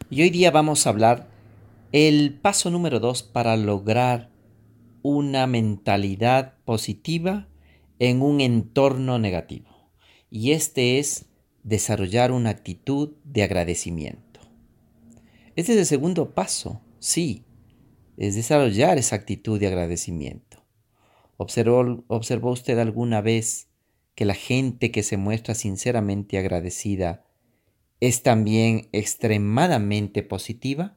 Y hoy día vamos a hablar el paso número 2 para lograr una mentalidad positiva en un entorno negativo. Y este es desarrollar una actitud de agradecimiento. Este es el segundo paso, sí, es desarrollar esa actitud de agradecimiento. ¿Observó usted alguna vez que la gente que se muestra sinceramente agradecida es también extremadamente positiva?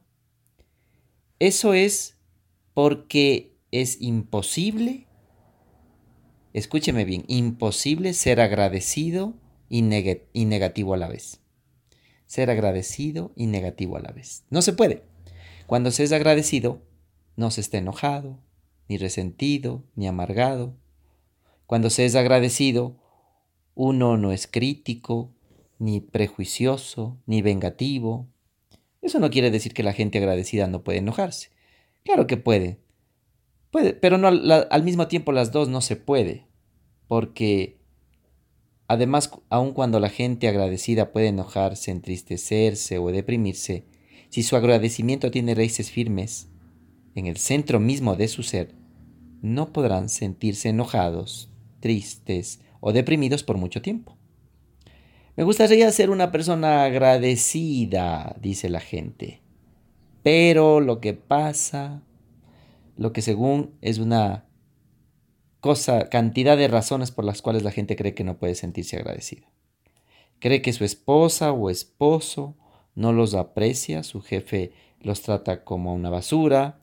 Eso es porque es imposible, escúcheme bien, imposible ser agradecido y negativo a la vez. Ser agradecido y negativo a la vez. No se puede. Cuando se es agradecido, no se está enojado, ni resentido, ni amargado. Cuando se es agradecido, uno no es crítico, ni prejuicioso, ni vengativo. Eso no quiere decir que la gente agradecida no puede enojarse. Claro que puede. Puede, pero no al mismo tiempo las dos no se puede, porque además, aun cuando la gente agradecida puede enojarse, entristecerse o deprimirse, si su agradecimiento tiene raíces firmes en el centro mismo de su ser, no podrán sentirse enojados, tristes o deprimidos por mucho tiempo. Me gustaría ser una persona agradecida, dice la gente, pero lo que pasa, lo que según es una cantidad de razones por las cuales la gente cree que no puede sentirse agradecido. Cree que su esposa o esposo no los aprecia, su jefe los trata como una basura,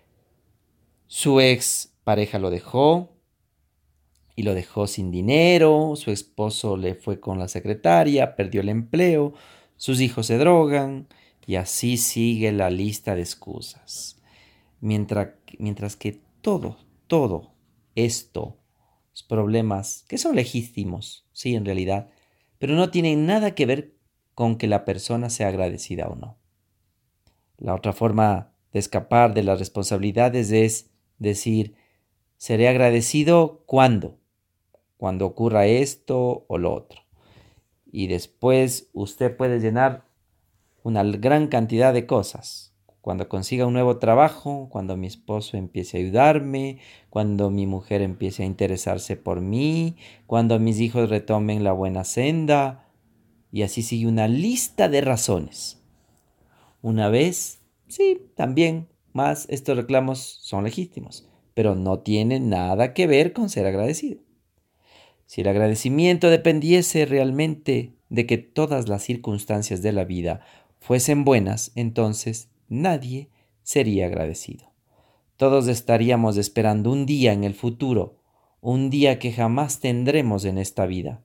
su ex pareja lo dejó y lo dejó sin dinero, su esposo le fue con la secretaria, perdió el empleo, sus hijos se drogan y así sigue la lista de excusas. Mientras que todo esto, los problemas que son legítimos, sí, en realidad, pero no tienen nada que ver con que la persona sea agradecida o no. La otra forma de escapar de las responsabilidades es decir, seré agradecido cuando ocurra esto o lo otro. Y después usted puede llenar una gran cantidad de cosas. Cuando consiga un nuevo trabajo, cuando mi esposo empiece a ayudarme, cuando mi mujer empiece a interesarse por mí, cuando mis hijos retomen la buena senda, y así sigue una lista de razones. Una vez, sí, también, más estos reclamos son legítimos, pero no tienen nada que ver con ser agradecido. Si el agradecimiento dependiese realmente de que todas las circunstancias de la vida fuesen buenas, entonces nadie sería agradecido. Todos estaríamos esperando un día en el futuro, un día que jamás tendremos en esta vida.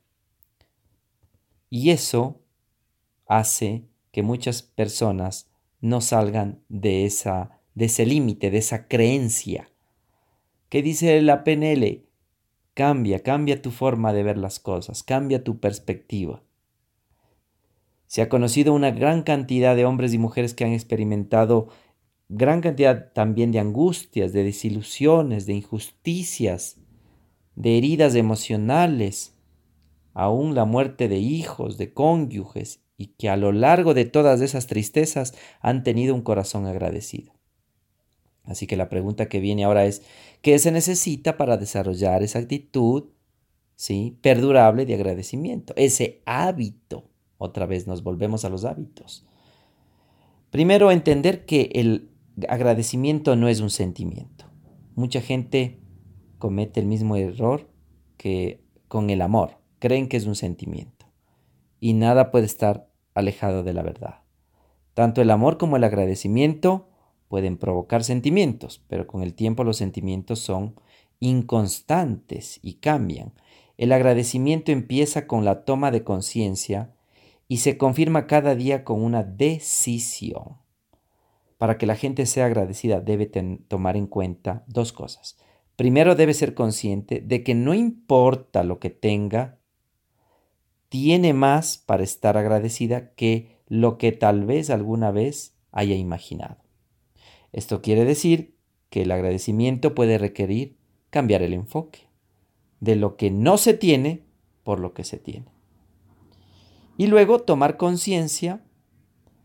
Y eso hace que muchas personas no salgan de ese límite, de esa creencia. ¿Qué dice la PNL? Cambia tu forma de ver las cosas, cambia tu perspectiva. Se ha conocido una gran cantidad de hombres y mujeres que han experimentado gran cantidad también de angustias, de desilusiones, de injusticias, de heridas emocionales, aún la muerte de hijos, de cónyuges, y que a lo largo de todas esas tristezas han tenido un corazón agradecido. Así que la pregunta que viene ahora es, ¿qué se necesita para desarrollar esa actitud, sí, perdurable de agradecimiento? Ese hábito. Otra vez nos volvemos a los hábitos. Primero, entender que el agradecimiento no es un sentimiento. Mucha gente comete el mismo error que con el amor. Creen que es un sentimiento. Y nada puede estar alejado de la verdad. Tanto el amor como el agradecimiento pueden provocar sentimientos, pero con el tiempo los sentimientos son inconstantes y cambian. El agradecimiento empieza con la toma de conciencia y se confirma cada día con una decisión. Para que la gente sea agradecida debe tomar en cuenta dos cosas. Primero, debe ser consciente de que no importa lo que tenga, tiene más para estar agradecida que lo que tal vez alguna vez haya imaginado. Esto quiere decir que el agradecimiento puede requerir cambiar el enfoque de lo que no se tiene por lo que se tiene. Y luego tomar conciencia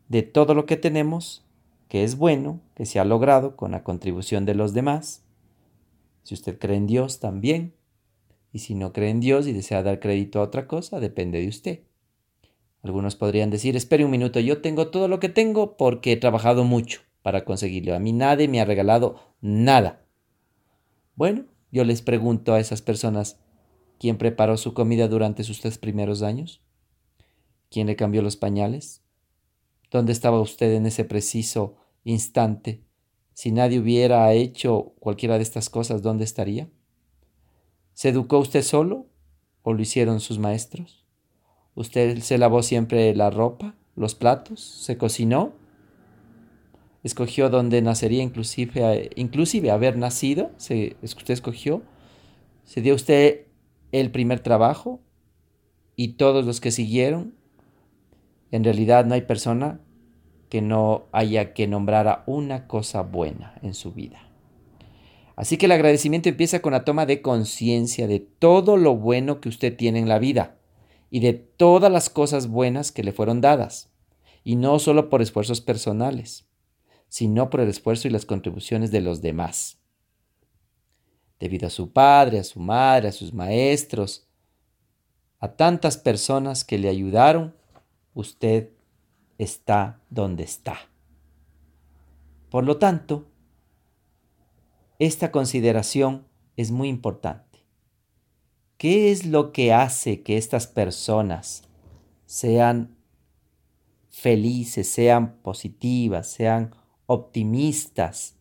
de todo lo que tenemos, que es bueno, que se ha logrado con la contribución de los demás. Si usted cree en Dios, también. Y si no cree en Dios y desea dar crédito a otra cosa, depende de usted. Algunos podrían decir, espere un minuto, yo tengo todo lo que tengo porque he trabajado mucho para conseguirlo. A mí nadie me ha regalado nada. Bueno, yo les pregunto a esas personas, ¿quién preparó su comida durante sus 3 primeros años? ¿Quién le cambió los pañales? ¿Dónde estaba usted en ese preciso instante? Si nadie hubiera hecho cualquiera de estas cosas, ¿dónde estaría? ¿Se educó usted solo o lo hicieron sus maestros? ¿Usted se lavó siempre la ropa, los platos? ¿Se cocinó? ¿Escogió dónde nacería, inclusive haber nacido? ¿Usted escogió? ¿Se dio usted el primer trabajo y todos los que siguieron? En realidad no hay persona que no haya que nombrar a una cosa buena en su vida. Así que el agradecimiento empieza con la toma de conciencia de todo lo bueno que usted tiene en la vida y de todas las cosas buenas que le fueron dadas, y no solo por esfuerzos personales, sino por el esfuerzo y las contribuciones de los demás. Debido a su padre, a su madre, a sus maestros, a tantas personas que le ayudaron, usted está donde está. Por lo tanto, esta consideración es muy importante. ¿Qué es lo que hace que estas personas sean felices, sean positivas, sean optimistas?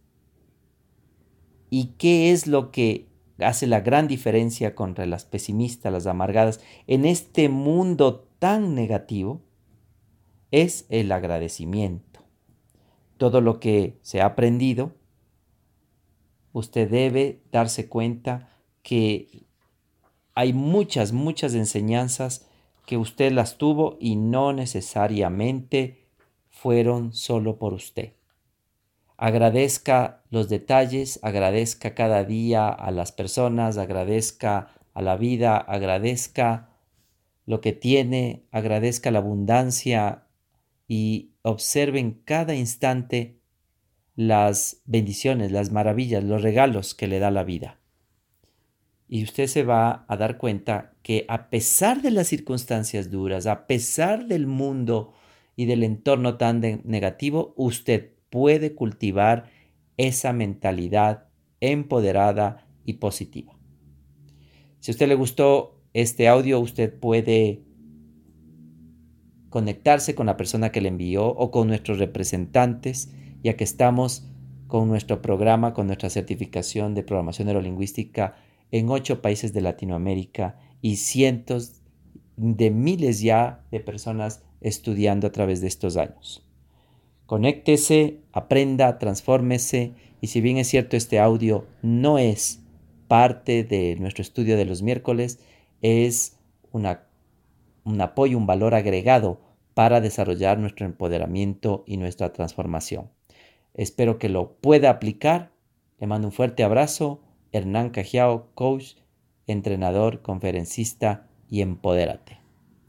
¿Y qué es lo que hace la gran diferencia contra las pesimistas, las amargadas, en este mundo tan negativo? Es el agradecimiento. Todo lo que se ha aprendido, usted debe darse cuenta que hay muchas enseñanzas que usted las tuvo y no necesariamente fueron solo por usted. Agradezca los detalles, agradezca cada día a las personas, agradezca a la vida, agradezca lo que tiene, agradezca la abundancia y observe en cada instante las bendiciones, las maravillas, los regalos que le da la vida. Y usted se va a dar cuenta que a pesar de las circunstancias duras, a pesar del mundo y del entorno tan negativo, usted puede cultivar esa mentalidad empoderada y positiva. Si a usted le gustó este audio, usted puede conectarse con la persona que le envió o con nuestros representantes, ya que estamos con nuestro programa, con nuestra certificación de programación neurolingüística en 8 países de Latinoamérica y cientos de miles ya de personas estudiando a través de estos años. Conéctese, aprenda, transfórmese, y si bien es cierto este audio no es parte de nuestro estudio de los miércoles, es un apoyo, un valor agregado para desarrollar nuestro empoderamiento y nuestra transformación. Espero que lo pueda aplicar. Le mando un fuerte abrazo. Hernán Cajiao, coach, entrenador, conferencista y empodérate.